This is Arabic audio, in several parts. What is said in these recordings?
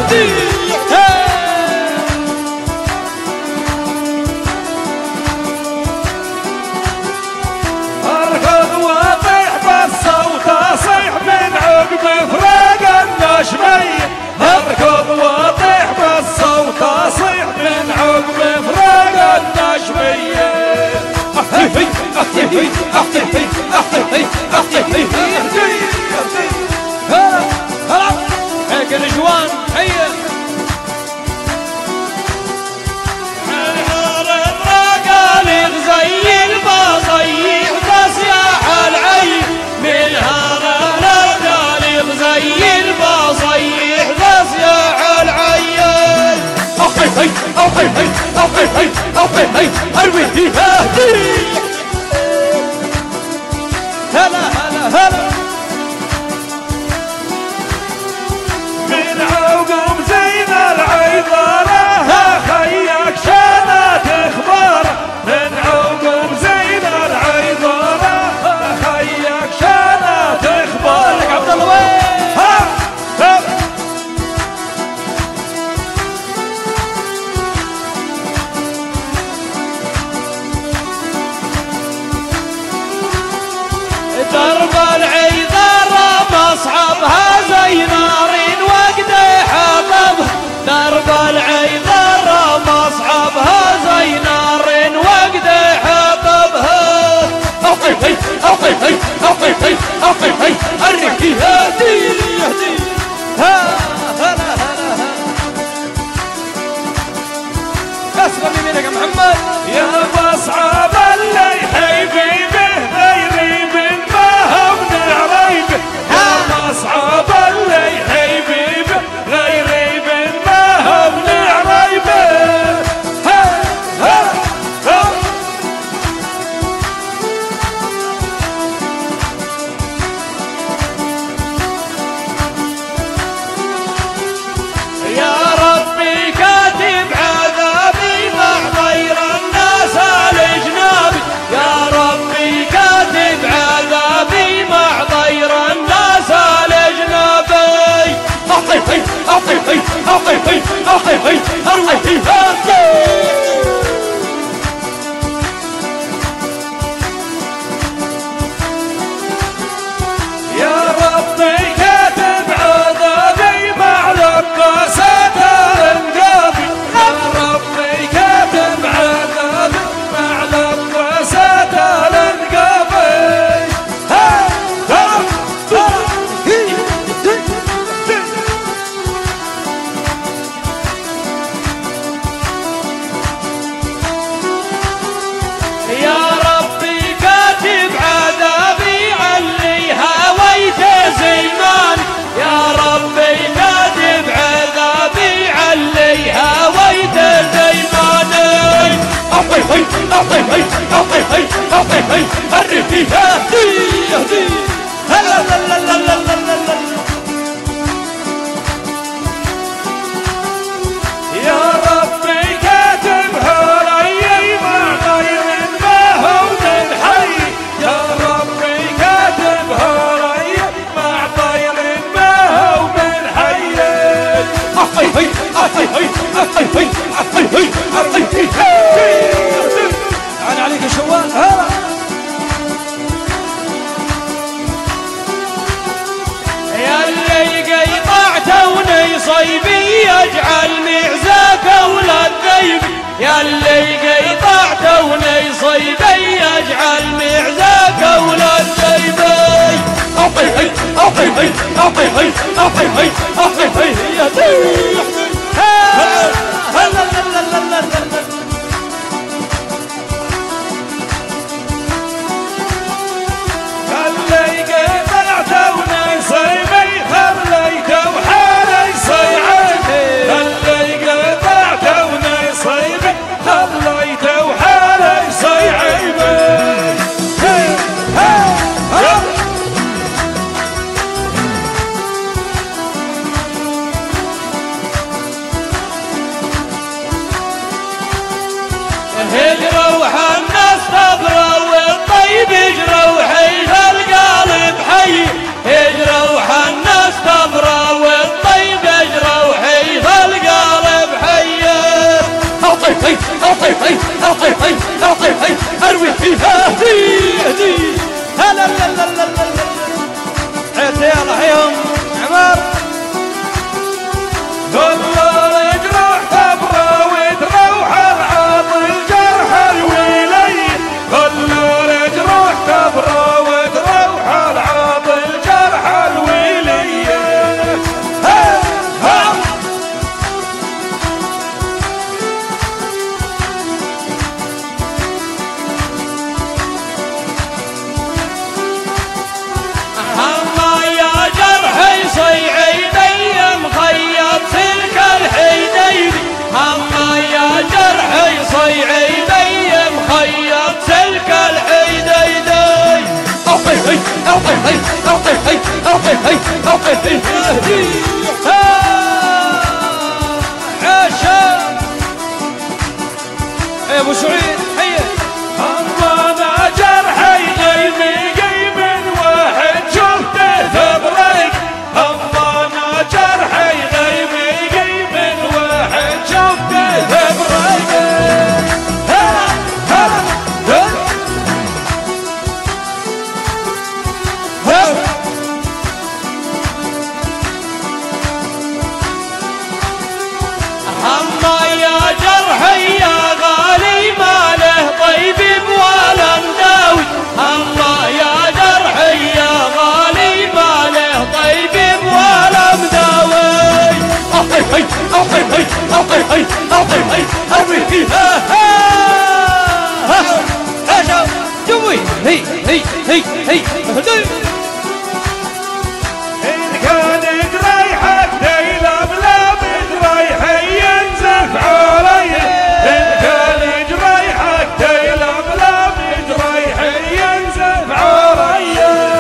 اركض واطيح بالصوت اصيح من عقب فراق النشمية اركض واطيح بالصوت اصيح من عقب فراق النشمية هيك الجوان هيا النهار الرقالق زي البصيح بصياح العين منهار الرقالق زي البصيح بصياح العين هلا هلا هلا من عقب زين العيضارة خيك شانت اخباره من عقب زين العيضارة خيك شانت اخباره لك عبد الله وين درب العيضارة مصعبها زي نار وقد حطب درب العيضارة مصعبها زي نار وقد حطبها الركي هادي هلا هلا اسلم يمينك يا محمد يا مصعب اللي حيبي به غيري من ما هم نعريبه يا مصعب اللي حيبي به غيري من ما هم نعريبه يا ربي كاتب عذابي مع غير الناس الاجنبي يا ربي كاتب عذابي مع غير الناس الاجنبي يا ربي كاتب عذابي مع رقصات الانقاضي يا ربي كاتب عذابي مع رقصات الانقاضي يا ربي كاتب عذابي علي هويت زيمان يا ربي كاتب عذابي علي هويت زيماني الرفي هادي هلا لا لا لا لا لا يا ربي كاتب هريي مع غير ما هو من حي يا ربي كاتب هريي مع غير ما هو من حي تعال عليك يا شوال هلا يا اللي قيطعتوني صيبي يجعل معزاك ولد ذيبي يا اللي قيطعتوني صيبي يجعل معزاك ولد ذيبي اللي قطعتوني صيبي خليته وحالي صيعتي اللي قطعتوني صيبي خليته وحالي صيعتي اروي فيها هدي هلا لا لا لا لا عيت يلا حيهم عمار والله جرح تبغى وتروح العاطل جرح الويلي والله جرح تبغى وتروح العاطل جرح الويلي اما يا جرحي صيعي دي مخيط سلك الحيدين اما يا جرحي صيعي دي مخيط سلك الحيدين عاشا يا ابو سعيد حيه اما انا جرحي غيمي من واحد شفته ثبرك اما انا جرحي غيمي من واحد شفته ثبرك اما يا جرحي يا غالي ما له طيب ولا مداوي اما يا جرحي يا غالي ما له طيب ولا مداوي إن كان جريحك ديلم لا بدريحي ينزف علي إن كان جريحك ديلم لا بدريحي ينزف علي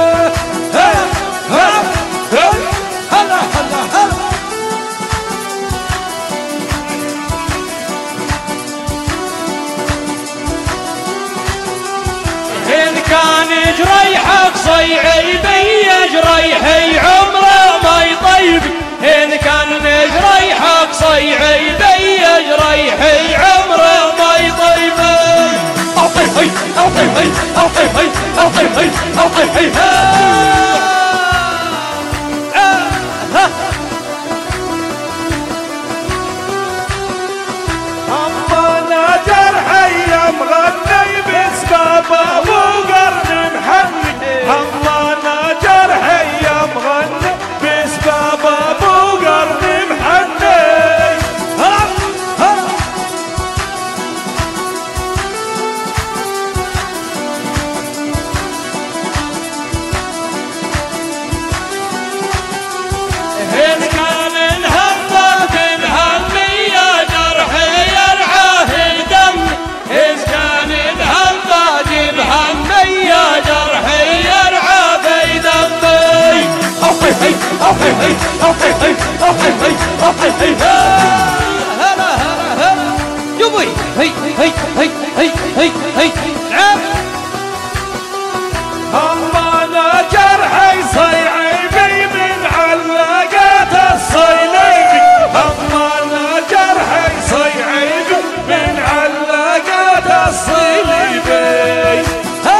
إن كان جريحك صيعي بي جريحي عمره ما يطيب إن كان جريحك صيعي بي جريحي عمره ما يطيب أما أنا جرحي مغني بسبابه وقرن محني أما أنا جرحي مغني بسبابه وقرن محني إن كان انهمك انهمي يا جرحي يرعاه دم إن كان انهمك بهمي يا جرحي يرعى في دمي هلا هلا هلا يبي هي نعم أما أنا جرحي صيعي بي من علاقات الصيليبي أما أنا جرحي صيعي بي من علاقات الصيليبي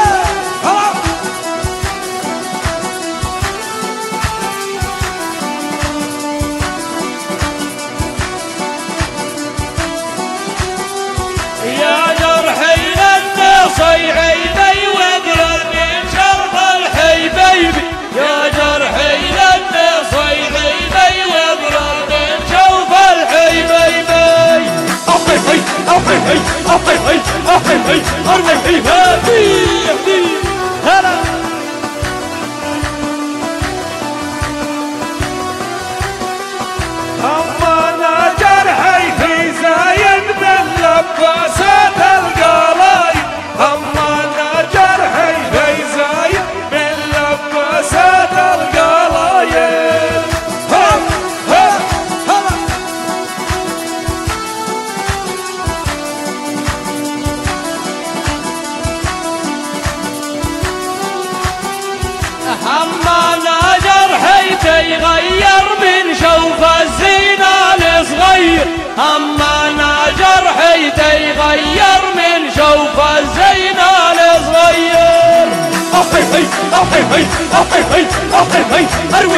يا جرحي لنا صيعي بي وابرد من شرف الحبيبي يا جرحي لنا صيعي بي وابرد من شرف الحبيبي هلا أما أنا جرحي في زايد من لباسات القلايد أما أنا جرحي في زايد من لباسات القلايد اما انا جرحي تيغير من شوف الزينة الصغير اما انا جرحي تيغير هي هي هي هي هي هي هي هي اروي